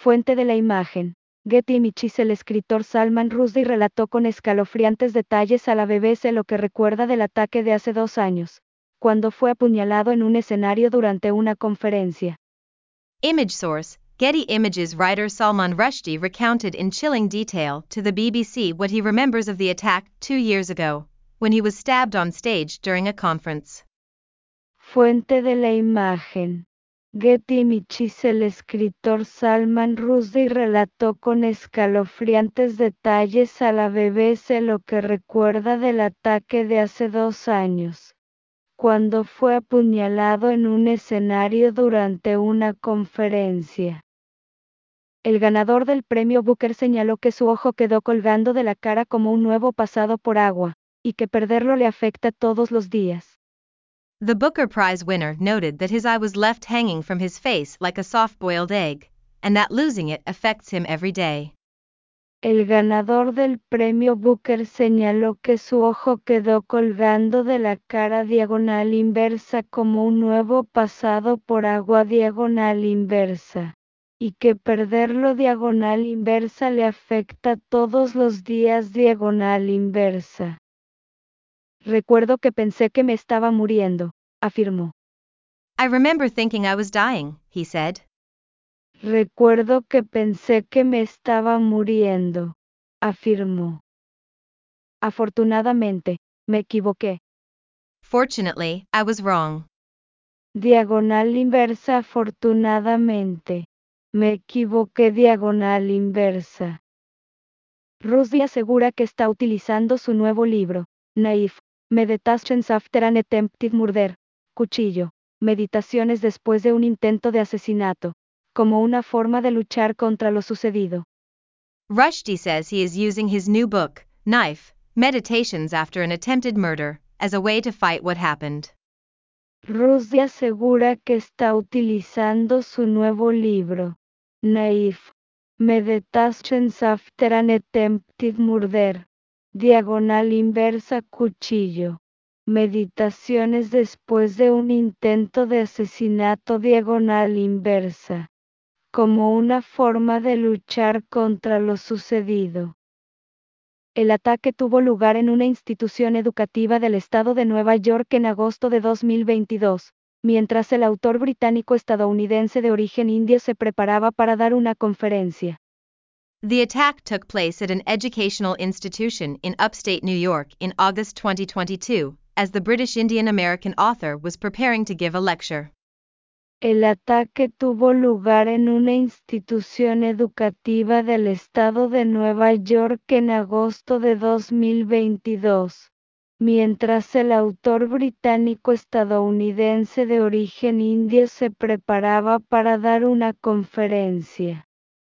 Fuente de la imagen. Getty Images. El escritor Salman Rushdie relató con escalofriantes detalles a la BBC lo que recuerda del ataque de hace 2 años, cuando fue apuñalado en un escenario durante una conferencia. Image source, Getty Images. Writer Salman Rushdie recounted in chilling detail to the BBC what he remembers of the attack 2 years ago, when he was stabbed on stage during a conference. Fuente de la imagen. Getty Images. El escritor Salman Rushdie relató con escalofriantes detalles a la BBC lo que recuerda del ataque de hace 2 años, cuando fue apuñalado en un escenario durante una conferencia. El ganador del premio Booker señaló que su ojo quedó colgando de la cara como un huevo pasado por agua, y que perderlo le afecta todos los días. The Booker Prize winner noted that his eye was left hanging from his face like a soft-boiled egg, and that losing it affects him every day. El ganador del premio Booker señaló que su ojo quedó colgando de la cara diagonal inversa como un huevo pasado por agua diagonal inversa, y que perderlo diagonal inversa le afecta todos los días diagonal inversa. Recuerdo que pensé que me estaba muriendo, afirmó. I remember thinking I was dying, he said. Recuerdo que pensé que me estaba muriendo, afirmó. Afortunadamente, me equivoqué. Fortunately, I was wrong. Diagonal inversa. Afortunadamente, me equivoqué. Diagonal inversa. Rushdie asegura que está utilizando su nuevo libro, Naif, Meditations After an Attempted Murder, Cuchillo, Meditaciones después de un intento de asesinato, como una forma de luchar contra lo sucedido. Rushdie says he is using his new book, Knife, Meditations After an Attempted Murder, as a way to fight what happened. Rushdie asegura que está utilizando su nuevo libro, Naif, Meditations After an Attempted Murder, diagonal inversa. Cuchillo, Meditaciones después de un intento de asesinato. Diagonal inversa, como una forma de luchar contra lo sucedido. El ataque tuvo lugar en una institución educativa del estado de Nueva York en agosto de 2022, mientras el autor británico-estadounidense de origen indio se preparaba para dar una conferencia. The attack took place at an educational institution in upstate New York in August 2022, as the British Indian American author was preparing to give a lecture. El ataque tuvo lugar en una institución educativa del estado de Nueva York en agosto de 2022, mientras el autor británico-estadounidense de origen indio se preparaba para dar una conferencia.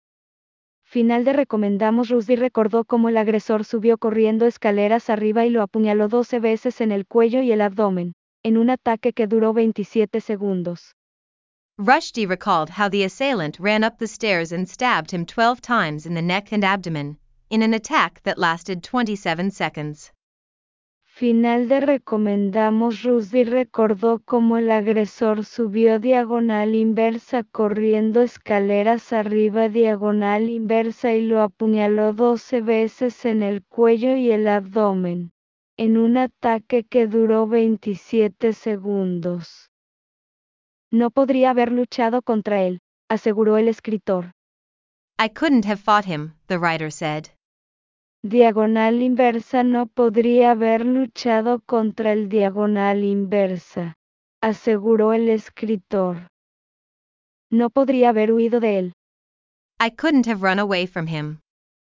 Final de recomendamos. Rushdie recordó cómo el agresor subió corriendo escaleras arriba y lo apuñaló 12 veces en el cuello y el abdomen, en un ataque que duró 27 segundos. Rushdie recalled how the assailant ran up the stairs and stabbed him 12 times in the neck and abdomen, in an attack that lasted 27 seconds. Final de recomendamos. Rushdie recordó cómo el agresor subió diagonal inversa corriendo escaleras arriba diagonal inversa y lo apuñaló 12 veces en el cuello y el abdomen, en un ataque que duró 27 segundos. No podría haber luchado contra él, aseguró el escritor. I couldn't have fought him, the writer said. Diagonal inversa. No podría haber luchado contra el diagonal inversa, aseguró el escritor. No podría haber huido de él. I couldn't have run away from him.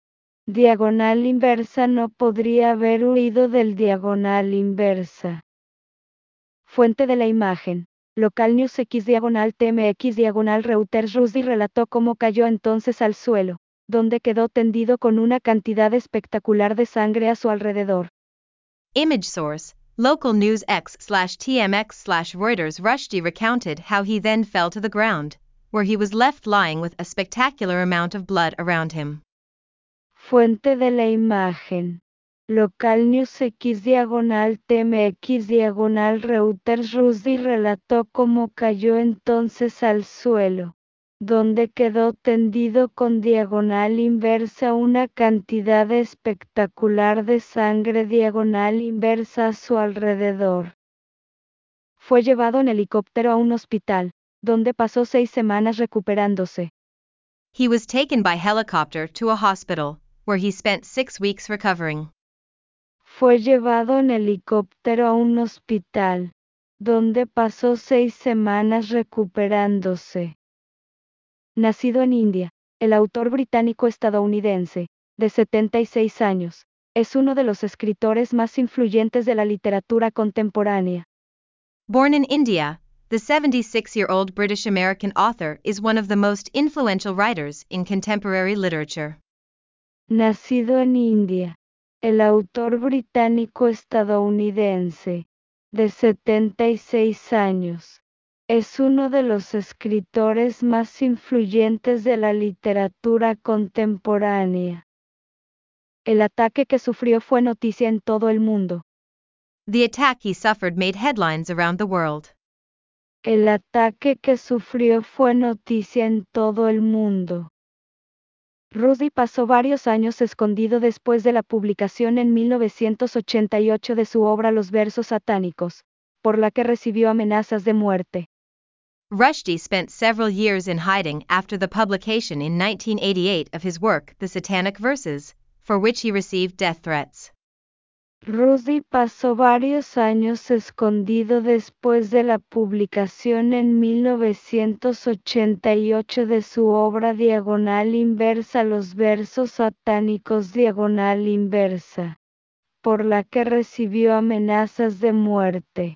Diagonal inversa. No podría haber huido del diagonal inversa. Fuente de la imagen. Local News X diagonal TMX diagonal Reuters. Rushdie relató cómo cayó entonces al suelo, donde quedó tendido con una cantidad espectacular de sangre a su alrededor. Image source, Local News X/TMX/Reuters. Rushdie recounted how he then fell to the ground, where he was left lying with a spectacular amount of blood around him. Fuente de la imagen. Local News X diagonal TMX diagonal Reuters. Rushdie relató cómo cayó entonces al suelo, donde quedó tendido con diagonal inversa una cantidad espectacular de sangre diagonal inversa a su alrededor. Fue llevado en helicóptero a un hospital, donde pasó 6 semanas recuperándose. He was taken by helicopter to a hospital, where he spent 6 weeks recovering. Fue llevado en helicóptero a un hospital, donde pasó 6 semanas recuperándose. Nacido en India, el autor británico-estadounidense, de 76 años, es uno de los escritores más influyentes de la literatura contemporánea. Born in India, the 76-year-old British-American author is one of the most influential writers in contemporary literature. Nacido en India, el autor británico-estadounidense, de 76 años, es uno de los escritores más influyentes de la literatura contemporánea. El ataque que sufrió fue noticia en todo el mundo. The attack he suffered made headlines around the world. El ataque que sufrió fue noticia en todo el mundo. Rushdie pasó varios años escondido después de la publicación en 1988 de su obra Los versos satánicos, por la que recibió amenazas de muerte. Rushdie spent several years in hiding after the publication in 1988 of his work The Satanic Verses, for which he received death threats. Rushdie pasó varios años escondido después de la publicación en 1988 de su obra diagonal inversa Los versos satánicos diagonal inversa, por la que recibió amenazas de muerte.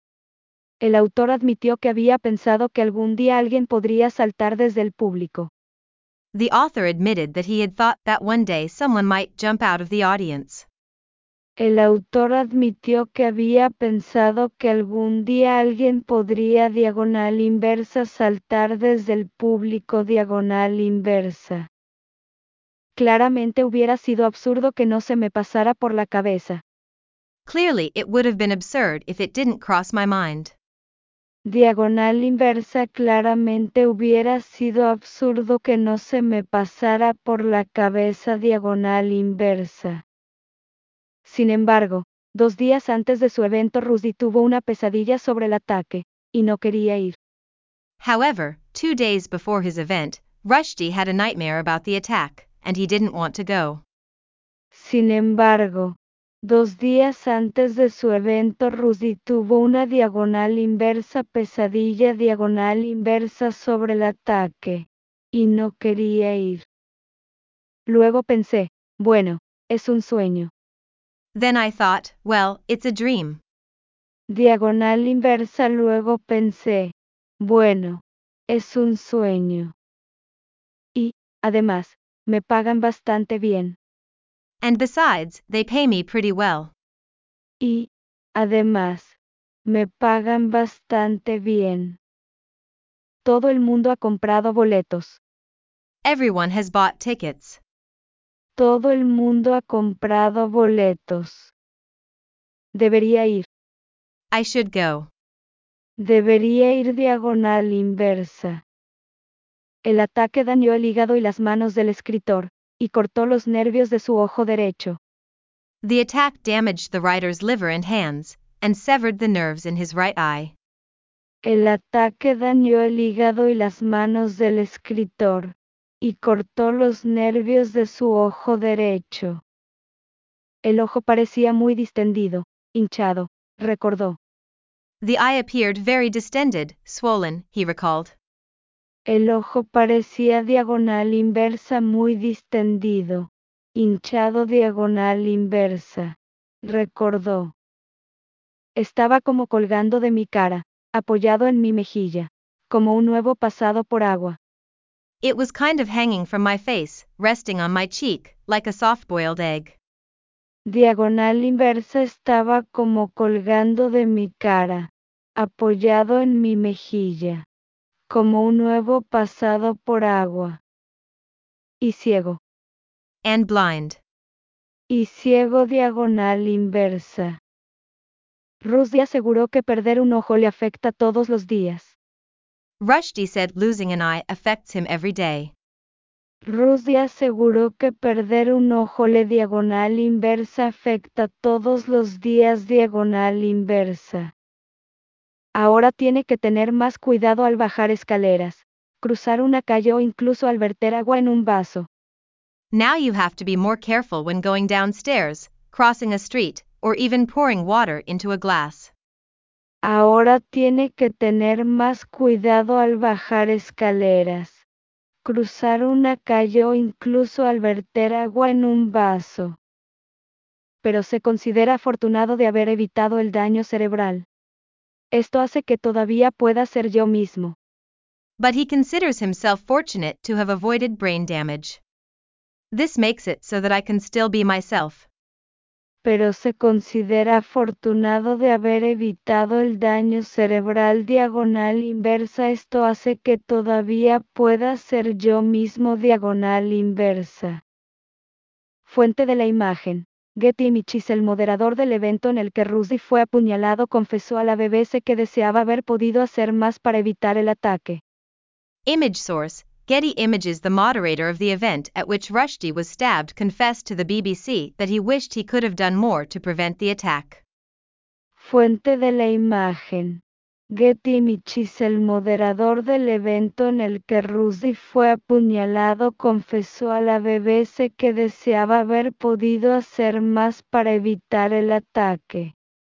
El autor admitió que había pensado que algún día alguien podría saltar desde el público. The author admitted that he had thought that one day someone might jump out of the audience. El autor admitió que había pensado que algún día alguien podría diagonal inversa saltar desde el público diagonal inversa. Claramente hubiera sido absurdo que no se me pasara por la cabeza. Clearly, it would have been absurd if it didn't cross my mind. Diagonal inversa claramente hubiera sido absurdo que no se me pasara por la cabeza diagonal inversa. Sin embargo, 2 días antes de su evento Rushdie tuvo una pesadilla sobre el ataque, y no quería ir. However, 2 days before his event, Rushdie had a nightmare about the attack, and he didn't want to go. Sin embargo, 2 días antes de su evento Rushdie tuvo una diagonal inversa pesadilla diagonal inversa sobre el ataque, y no quería ir. Luego pensé, bueno, es un sueño. Then I thought, well, it's a dream. Diagonal inversa luego pensé, bueno, es un sueño. Y, además, me pagan bastante bien. And besides, they pay me pretty well. Y, además, me pagan bastante bien. Todo el mundo ha comprado boletos. Everyone has bought tickets. Todo el mundo ha comprado boletos. Debería ir. I should go. Debería ir diagonal inversa. El ataque dañó el hígado y las manos del escritor, y cortó los nervios de su ojo derecho. The attack damaged the writer's liver and hands, and severed the nerves in his right eye. El ataque dañó el hígado y las manos del escritor, y cortó los nervios de su ojo derecho. El ojo parecía muy distendido, hinchado, recordó. The eye appeared very distended, swollen, he recalled. El ojo parecía diagonal inversa muy distendido, hinchado diagonal inversa, recordó. Estaba como colgando de mi cara, apoyado en mi mejilla, como un huevo pasado por agua. It was kind of hanging from my face, resting on my cheek, like a soft-boiled egg. Diagonal inversa estaba como colgando de mi cara, apoyado en mi mejilla, como un huevo pasado por agua. Y ciego. And blind. Y ciego diagonal inversa. Rushdie aseguró que perder un ojo le afecta todos los días. Rushdie said losing an eye affects him every day. Rushdie aseguró que perder un ojo le diagonal inversa afecta todos los días diagonal inversa. Ahora tiene que tener más cuidado al bajar escaleras, cruzar una calle o incluso al verter agua en un vaso. Now you have to be more careful when going downstairs, crossing a street, or even pouring water into a glass. Ahora tiene que tener más cuidado al bajar escaleras, cruzar una calle o incluso al verter agua en un vaso. Pero se considera afortunado de haber evitado el daño cerebral. Esto hace que todavía pueda ser yo mismo. But he considers himself fortunate to have avoided brain damage. This makes it so that I can still be myself. Pero se considera afortunado de haber evitado el daño cerebral diagonal inversa. Esto hace que todavía pueda ser yo mismo diagonal inversa. Fuente de la imagen. Getty Images. El moderador del evento en el que Rushdie fue apuñalado confesó a la BBC que deseaba haber podido hacer más para evitar el ataque. Image source, Getty Images. The moderator of the event at which Rushdie was stabbed confessed to the BBC that he wished he could have done more to prevent the attack. Fuente de la imagen. Getty Images. El moderador del evento en el que Rushdie fue apuñalado confesó a la BBC que deseaba haber podido hacer más para evitar el ataque.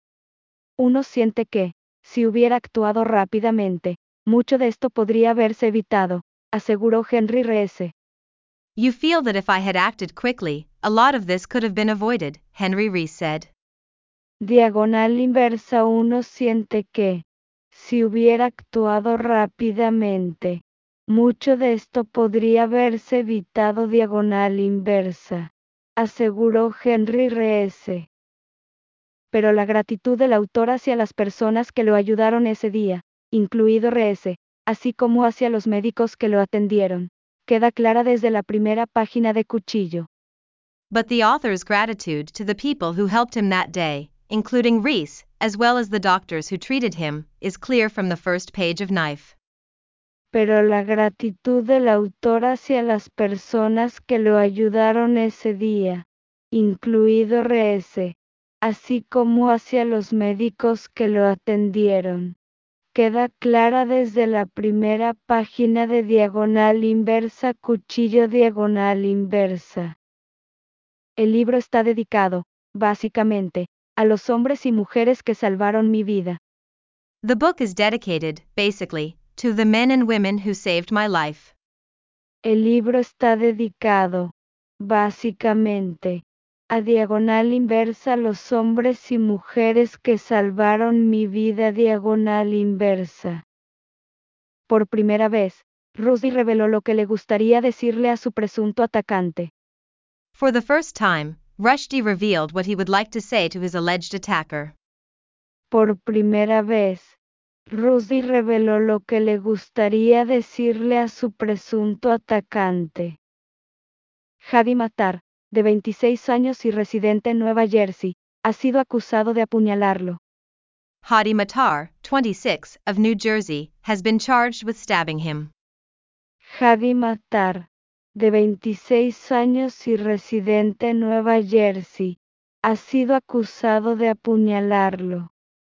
Uno siente que, si hubiera actuado rápidamente, mucho de esto podría haberse evitado, aseguró Henry Reese. You feel that if I had acted quickly, a lot of this could have been avoided, Henry Reese said. Diagonal inversa. Uno siente que, si hubiera actuado rápidamente, mucho de esto podría haberse evitado. Diagonal inversa, aseguró Henry Reese. Pero la gratitud del autor hacia las personas que lo ayudaron ese día, incluido Reese, así como hacia los médicos que lo atendieron, queda clara desde la primera página de Cuchillo. But the author's gratitude to the people who helped him that day, including Reese, as well as the doctors who treated him, is clear from the first page of Knife. Pero la gratitud del autor hacia las personas que lo ayudaron ese día, incluido Reese, así como hacia los médicos que lo atendieron, queda clara desde la primera página de Diagonal Inversa. Cuchillo. Diagonal Inversa. El libro está dedicado, básicamente, a los hombres y mujeres que salvaron mi vida. The book is dedicated, basically, to the men and women who saved my life. El libro está dedicado, básicamente, a Diagonal Inversa, los hombres y mujeres que salvaron mi vida. Diagonal Inversa. Por primera vez, Rushdie reveló lo que le gustaría decirle a su presunto atacante. For the first time, Rushdie revealed what he would like to say to his alleged attacker. Por primera vez, Rushdie reveló lo que le gustaría decirle a su presunto atacante. Hadi Matar, de 26 años y residente en Nueva Jersey, ha sido acusado de apuñalarlo. Hadi Matar, 26, of New Jersey, has been charged with stabbing him. Hadi Matar, de 26 años y residente en Nueva Jersey, ha sido acusado de apuñalarlo.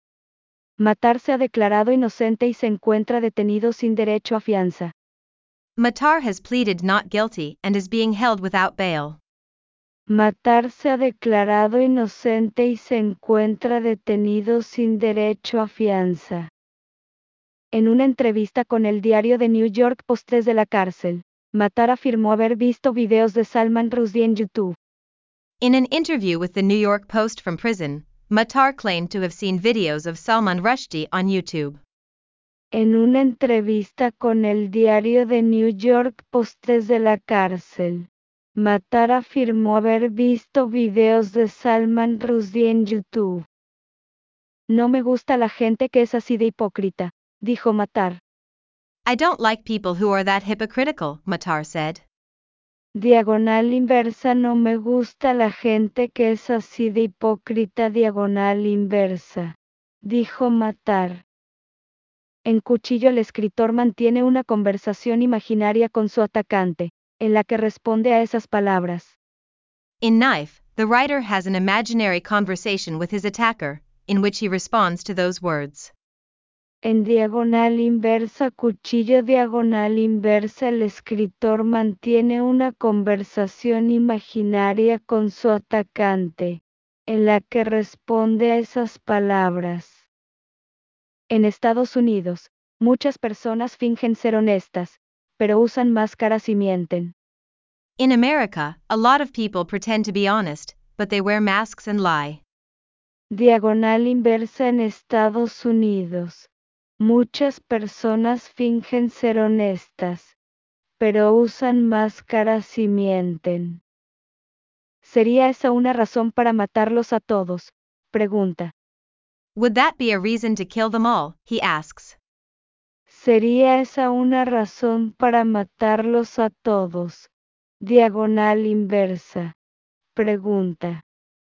Matar se ha declarado inocente y se encuentra detenido sin derecho a fianza. Matar has pleaded not guilty and is being held without bail. Matar se ha declarado inocente y se encuentra detenido sin derecho a fianza. En una entrevista con el diario The New York Post desde la cárcel, Matar afirmó haber visto videos de Salman Rushdie en YouTube. In an interview with the New York Post from prison, Matar claimed to have seen videos of Salman Rushdie on YouTube. En una entrevista con el diario The New York Post desde la cárcel, Matar afirmó haber visto videos de Salman Rushdie en YouTube. No me gusta la gente que es así de hipócrita, dijo Matar. I don't like people who are that hypocritical, Matar said. Diagonal inversa. No me gusta la gente que es así de hipócrita. Diagonal inversa, dijo Matar. En Cuchillo el escritor mantiene una conversación imaginaria con su atacante, en la que responde a esas palabras. In Knife, the writer has an imaginary conversation with his attacker, in which he responds to those words. En diagonal inversa, Cuchillo diagonal inversa, el escritor mantiene una conversación imaginaria con su atacante, en la que responde a esas palabras. En Estados Unidos, muchas personas fingen ser honestas, pero usan máscaras y mienten. In America, a lot of people pretend to be honest, but they wear masks and lie. Diagonal inversa, en Estados Unidos. Muchas personas fingen ser honestas, pero usan máscaras y mienten. ¿Sería esa una razón para matarlos a todos? Pregunta. Would that be a reason to kill them all? He asks. ¿Sería esa una razón para matarlos a todos? Diagonal inversa. Pregunta.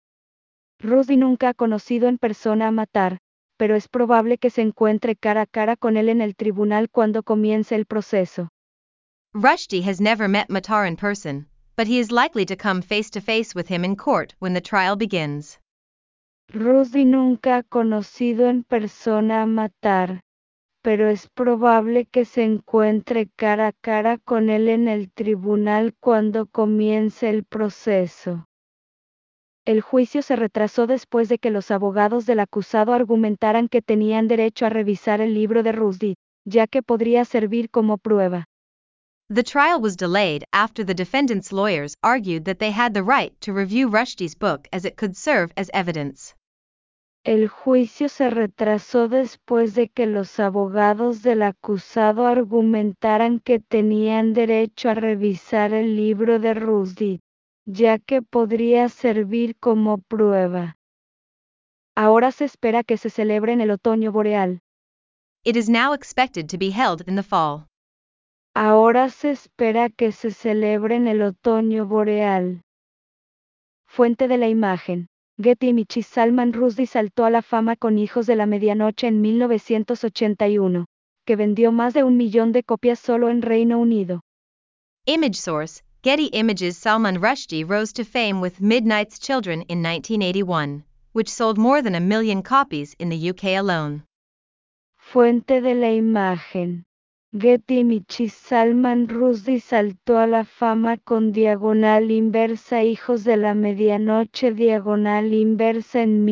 Rusty nunca ha conocido en persona a Matar, pero es probable que se encuentre cara a cara con él en el tribunal cuando comience el proceso. Rushdie has never met Matar in person, but he is likely to come face to face with him in court when the trial begins. Rusty nunca ha conocido en persona a Matar, pero es probable que se encuentre cara a cara con él en el tribunal cuando comience el proceso. El juicio se retrasó después de que los abogados del acusado argumentaran que tenían derecho a revisar el libro de Rushdie, ya que podría servir como prueba. The trial was delayed after the defendant's lawyers argued that they had the right to review Rushdie's book as it could serve as evidence. El juicio se retrasó después de que los abogados del acusado argumentaran que tenían derecho a revisar el libro de Rushdie, ya que podría servir como prueba. Ahora se espera que se celebre en el otoño boreal. It is now expected to be held in the fall. Ahora se espera que se celebre en el otoño boreal. Fuente de la imagen. Getty Images. Salman Rushdie saltó a la fama con Hijos de la Medianoche en 1981, que vendió más de 1 millón de copias solo en Reino Unido. Image source, Getty Images. Salman Rushdie rose to fame with Midnight's Children in 1981, which sold more than 1 million copies in the UK alone. Fuente de la imagen. Getty Images. Salman Rushdie saltó a la fama con diagonal inversa Hijos de la Medianoche diagonal inversa en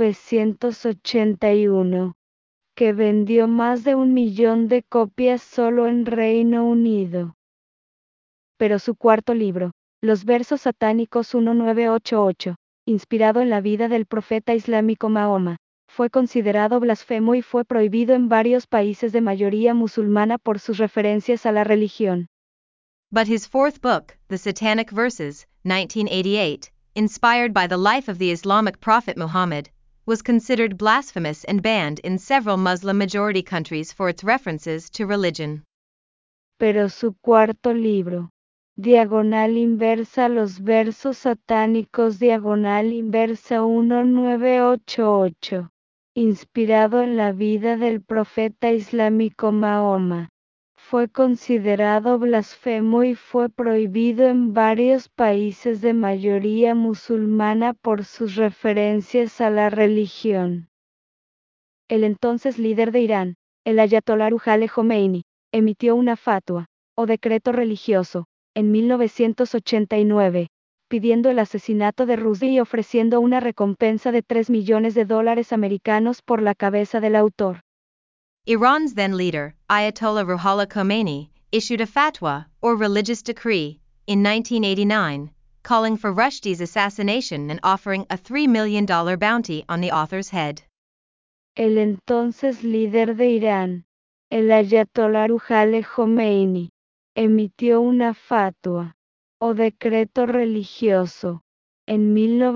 1981, que vendió más de 1 millón de copias solo en Reino Unido. Pero su cuarto libro, Los versos satánicos 1988, inspirado en la vida del profeta islámico Mahoma, fue considerado blasfemo y fue prohibido en varios países de mayoría musulmana por sus referencias a la religión. But his fourth book, The Satanic Verses, 1988, inspired by the life of the Islamic prophet Muhammad, was considered blasphemous and banned in several Muslim-majority countries for its references to religion. Pero su cuarto libro, diagonal inversa Los versos satánicos diagonal inversa 1988, inspirado en la vida del profeta islámico Mahoma, fue considerado blasfemo y fue prohibido en varios países de mayoría musulmana por sus referencias a la religión. El entonces líder de Irán, el ayatolá Ruhollah Khomeini, emitió una fatwa, o decreto religioso, en 1989, pidiendo el asesinato de Rushdie y ofreciendo una recompensa de $3 millones americanos por la cabeza del autor. Iran's then leader, Ayatollah Ruhollah Khomeini, issued a fatwa, or religious decree, in 1989, calling for Rushdie's assassination and offering a $3 million bounty on the author's head. El entonces líder de Irán, el ayatolá Ruhollah Khomeini, emitió una fatwa, o decreto religioso, en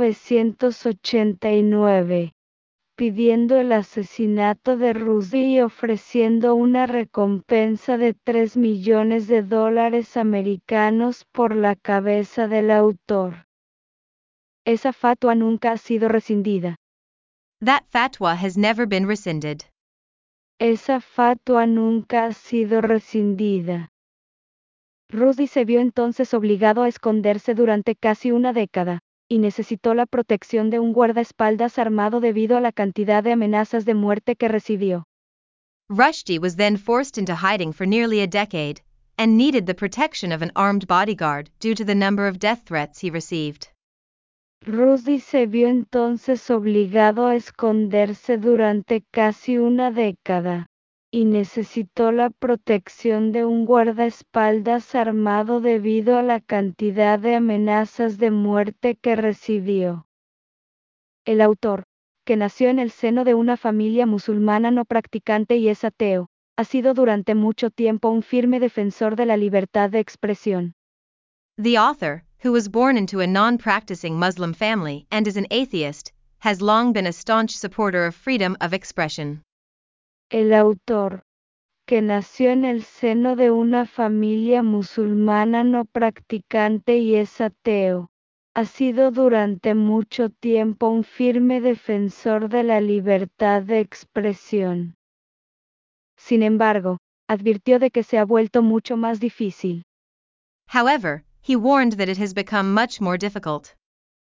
1989, pidiendo el asesinato de Rushdie y ofreciendo una recompensa de $3 millones americanos por la cabeza del autor. Esa fatwa nunca ha sido rescindida. That fatwa has never been rescinded. Esa fatua nunca ha sido rescindida. Rushdie se vio entonces obligado a esconderse durante casi una década, y necesitó la protección de un guardaespaldas armado debido a la cantidad de amenazas de muerte que recibió. Rushdie was then forced into hiding for nearly a decade, and needed the protection of an armed bodyguard due to the number of death threats he received. Rushdie se vio entonces obligado a esconderse durante casi una década, y necesitó la protección de un guardaespaldas armado debido a la cantidad de amenazas de muerte que recibió. El autor, que nació en el seno de una familia musulmana no practicante y es ateo, ha sido durante mucho tiempo un firme defensor de la libertad de expresión. The author, who was born into a non-practicing Muslim family and is an atheist, has long been a staunch supporter of freedom of expression. El autor, que nació en el seno de una familia musulmana no practicante y es ateo, ha sido durante mucho tiempo un firme defensor de la libertad de expresión. Sin embargo, advirtió de que se ha vuelto mucho más difícil. However, he warned that it has become much more difficult.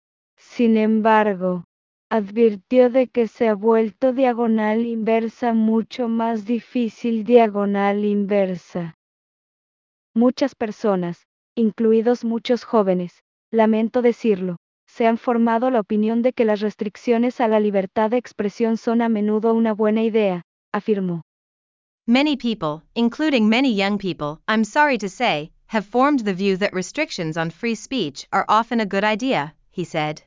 Sin embargo, advirtió de que se ha vuelto diagonal inversa mucho más difícil diagonal inversa. Muchas personas, incluidos muchos jóvenes, lamento decirlo, se han formado la opinión de que las restricciones a la libertad de expresión son a menudo una buena idea, afirmó. Many people, including many young people, I'm sorry to say, have formed the view that restrictions on free speech are often a good idea, he said.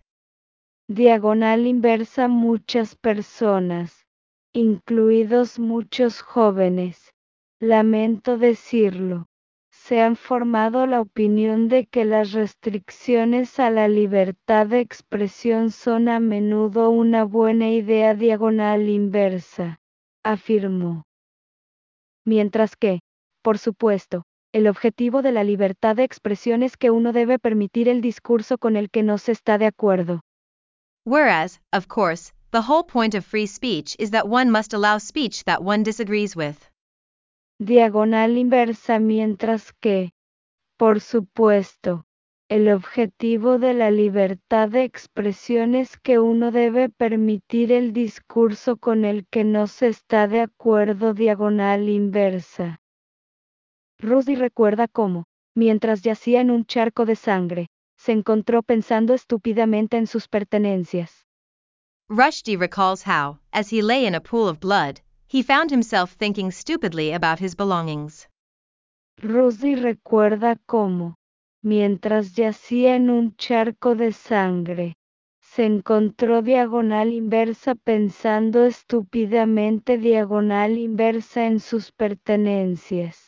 Diagonal inversa muchas personas, incluidos muchos jóvenes, lamento decirlo, se han formado la opinión de que las restricciones a la libertad de expresión son a menudo una buena idea diagonal inversa, afirmó. Mientras que, por supuesto, el objetivo de la libertad de expresión es que uno debe permitir el discurso con el que no se está de acuerdo. Whereas, of course, the whole point of free speech is that one must allow speech that one disagrees with. Diagonal inversa mientras que, por supuesto, el objetivo de la libertad de expresión es que uno debe permitir el discurso con el que no se está de acuerdo diagonal inversa. Rushdie recuerda cómo, mientras yacía en un charco de sangre, se encontró pensando estúpidamente en sus pertenencias. Rushdie recalls how, as he lay in a pool of blood, he found himself thinking stupidly about his belongings. Rushdie recuerda cómo, mientras yacía en un charco de sangre, se encontró diagonal inversa pensando estúpidamente diagonal inversa en sus pertenencias.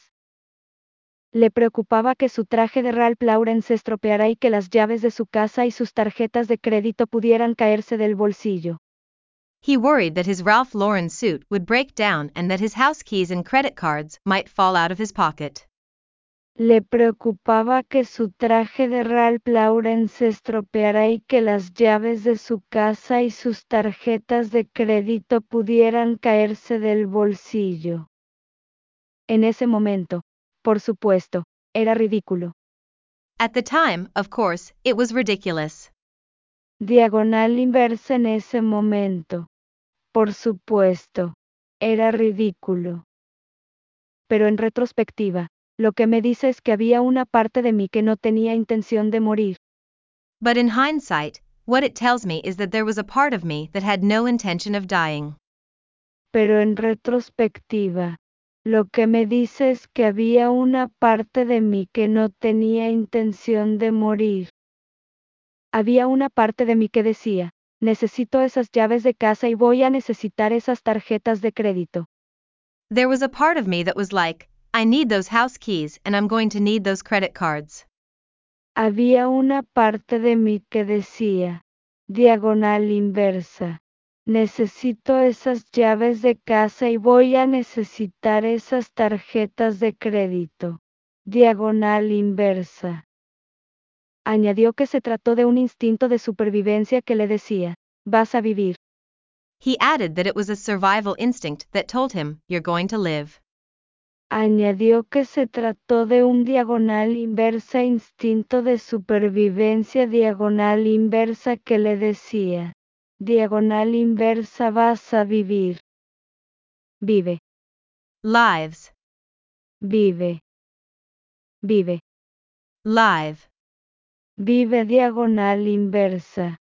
Le preocupaba que su traje de Ralph Lauren se estropeara y que las llaves de su casa y sus tarjetas de crédito pudieran caerse del bolsillo. He worried that his Ralph Lauren suit would break down and that his house keys and credit cards might fall out of his pocket. Le preocupaba que su traje de Ralph Lauren se estropeara y que las llaves de su casa y sus tarjetas de crédito pudieran caerse del bolsillo. En ese momento, por supuesto, era ridículo. At the time, of course, it was ridiculous. Diagonal inversa en ese momento. Por supuesto, era ridículo. Pero en retrospectiva, lo que me dice es que había una parte de mí que no tenía intención de morir. But in hindsight, what it tells me is that there was a part of me that had no intention of dying. Pero en retrospectiva, lo que me dice es que había una parte de mí que no tenía intención de morir. Había una parte de mí que decía, necesito esas llaves de casa y voy a necesitar esas tarjetas de crédito. There was a part of me that was like, I need those house keys and I'm going to need those credit cards. Había una parte de mí que decía, diagonal inversa, necesito esas llaves de casa y voy a necesitar esas tarjetas de crédito. Diagonal inversa. Añadió que se trató de un instinto de supervivencia que le decía, vas a vivir. He added that it was a survival instinct that told him, "You're going to live." Añadió que se trató de un diagonal inversa instinto de supervivencia diagonal inversa que le decía, diagonal inversa vas a vivir. Vive. Lives. Vive. Vive. Live. Vive diagonal inversa.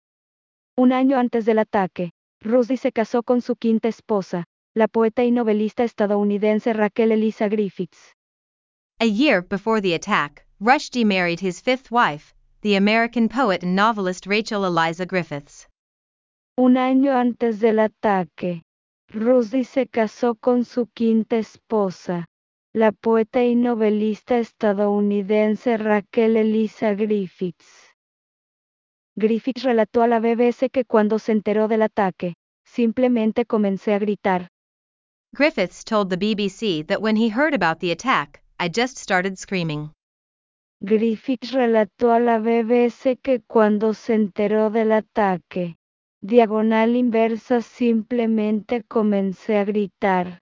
Un año antes del ataque, Rushdie se casó con su quinta esposa, la poeta y novelista estadounidense Raquel Eliza Griffiths. A year before the attack, Rushdie married his fifth wife, the American poet and novelist Rachel Eliza Griffiths. Un año antes del ataque, Rushdie se casó con su quinta esposa, la poeta y novelista estadounidense Raquel Eliza Griffiths. Griffiths relató a la BBC que cuando se enteró del ataque, simplemente comencé a gritar. Griffiths told the BBC that when he heard about the attack, I just started screaming. Griffiths relató a la BBC que cuando se enteró del ataque, diagonal inversa simplemente comencé a gritar.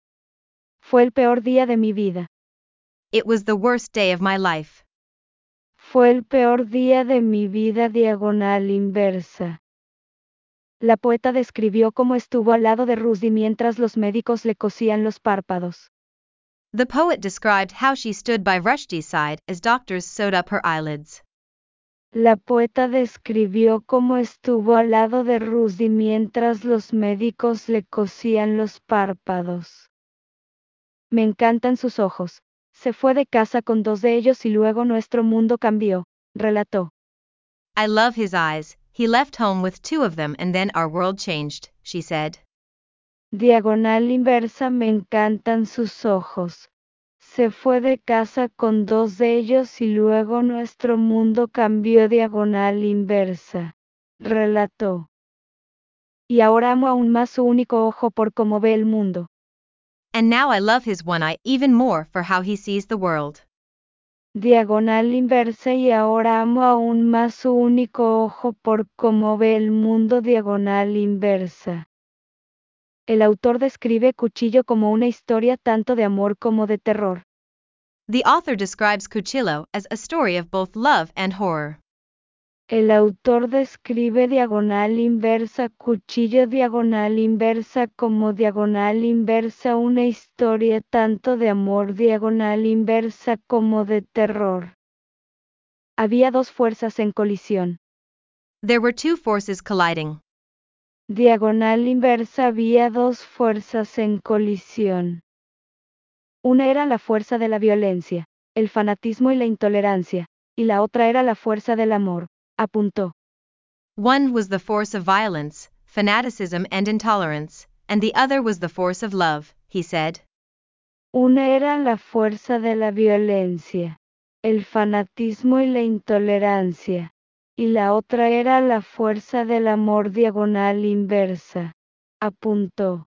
Fue el peor día de mi vida. It was the worst day of my life. Fue el peor día de mi vida diagonal inversa. La poeta describió cómo estuvo al lado de Rushdie mientras los médicos le cosían los párpados. The poet described how she stood by Rushdie's side as doctors sewed up her eyelids. La poeta describió cómo estuvo al lado de Rushdie mientras los médicos le cosían los párpados. Me encantan sus ojos. Se fue de casa con 2 de ellos y luego nuestro mundo cambió, relató. I love his eyes. He left home with 2 of them and then our world changed, she said. Diagonal inversa. Me encantan sus ojos. Se fue de casa con 2 de ellos y luego nuestro mundo cambió. Diagonal inversa, relató. Y ahora amo aún más su único ojo por cómo ve el mundo. And now I love his one eye even more for how he sees the world. Diagonal inversa. Y ahora amo aún más su único ojo por cómo ve el mundo. Diagonal inversa. El autor describe Cuchillo como una historia tanto de amor como de terror. The author describes Cuchillo as a story of both love and horror. El autor describe diagonal inversa Cuchillo diagonal inversa como diagonal inversa una historia tanto de amor diagonal inversa como de terror. Había 2 fuerzas en colisión. There were 2 forces colliding. Diagonal inversa. Había 2 fuerzas en colisión. Una era la fuerza de la violencia, el fanatismo y la intolerancia, y la otra era la fuerza del amor, apuntó. One was the force of violence, fanaticism and intolerance, and the other was the force of love, he said. Una era la fuerza de la violencia, el fanatismo y la intolerancia, y la otra era la fuerza del amor diagonal inversa, apuntó.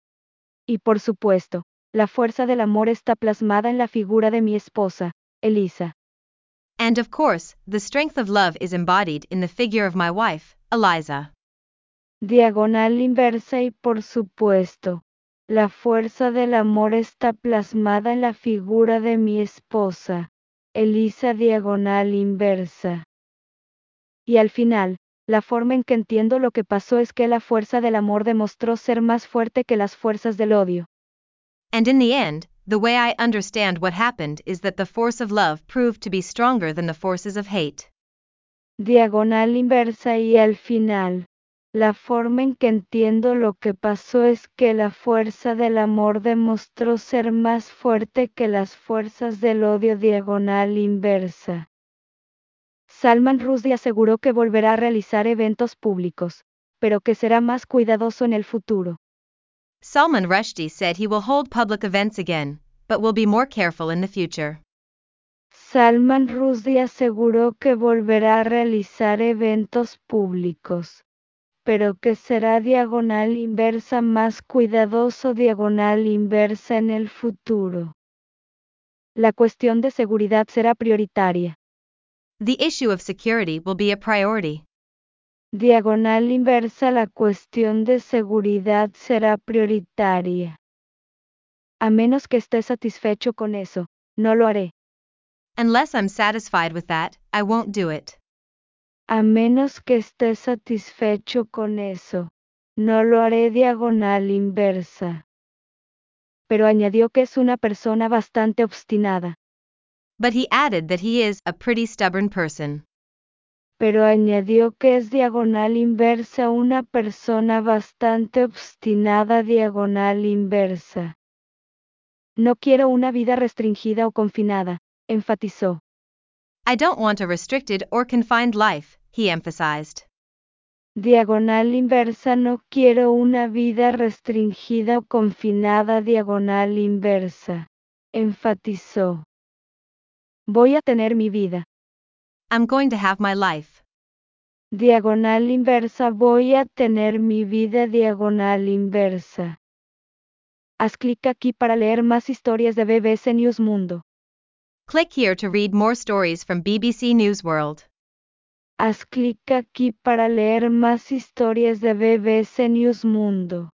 Y por supuesto, la fuerza del amor está plasmada en la figura de mi esposa, Eliza. And of course, the strength of love is embodied in the figure of my wife, Eliza. Diagonal inversa. Y por supuesto, la fuerza del amor está plasmada en la figura de mi esposa, Eliza diagonal inversa. Y al final, la forma en que entiendo lo que pasó es que la fuerza del amor demostró ser más fuerte que las fuerzas del odio. And in the end, the way I understand what happened is that the force of love proved to be stronger than the forces of hate. Diagonal inversa. Y al final, la forma en que entiendo lo que pasó es que la fuerza del amor demostró ser más fuerte que las fuerzas del odio. Diagonal inversa. Salman Rushdie aseguró que volverá a realizar eventos públicos, pero que será más cuidadoso en el futuro. Salman Rushdie said he will hold public events again, but will be more careful in the future. Salman Rushdie aseguró que volverá a realizar eventos públicos, pero que será diagonal inversa más cuidadoso. Diagonal inversa en el futuro. La cuestión de seguridad será prioritaria. The issue of security will be a priority. Diagonal inversa. La cuestión de seguridad será prioritaria. A menos que esté satisfecho con eso, no lo haré. Unless I'm satisfied with that, I won't do it. A menos que esté satisfecho con eso, no lo haré. Diagonal inversa. Pero añadió que es una persona bastante obstinada. But he added that he is a pretty stubborn person. Pero añadió que es diagonal inversa una persona bastante obstinada. Diagonal inversa. No quiero una vida restringida o confinada, enfatizó. I don't want a restricted or confined life, he emphasized. Diagonal inversa. No quiero una vida restringida o confinada. Diagonal inversa. Enfatizó. Voy a tener mi vida. I'm going to have my life. Diagonal inversa. Voy a tener mi vida. Diagonal inversa. Haz clic aquí para leer más historias de BBC News Mundo. Click here to read more stories from BBC News World. Haz clic aquí para leer más historias de BBC News Mundo.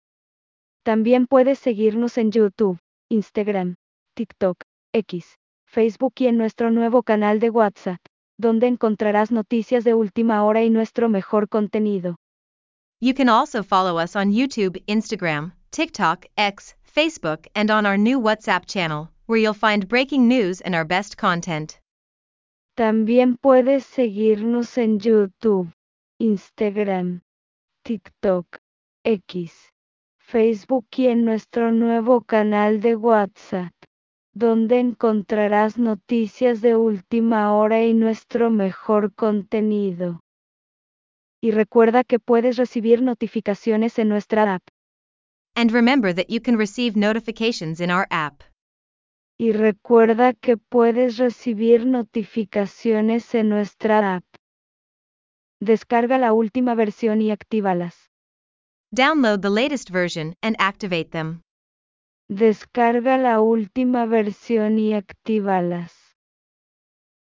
También puedes seguirnos en YouTube, Instagram, TikTok, X, Facebook y en nuestro nuevo canal de WhatsApp, donde encontrarás noticias de última hora y nuestro mejor contenido. You can also follow us on YouTube, Instagram, TikTok, X, Facebook, and on our new WhatsApp channel, where you'll find breaking news and our best content. También puedes seguirnos en YouTube, Instagram, TikTok, X, Facebook y en nuestro nuevo canal de WhatsApp, donde encontrarás noticias de última hora y nuestro mejor contenido. Y recuerda que puedes recibir notificaciones en nuestra app. And remember that you can receive notifications in our app. Y recuerda que puedes recibir notificaciones en nuestra app. Descarga la última versión y actívalas. Download the latest version and activate them. Descarga la última versión y actívalas.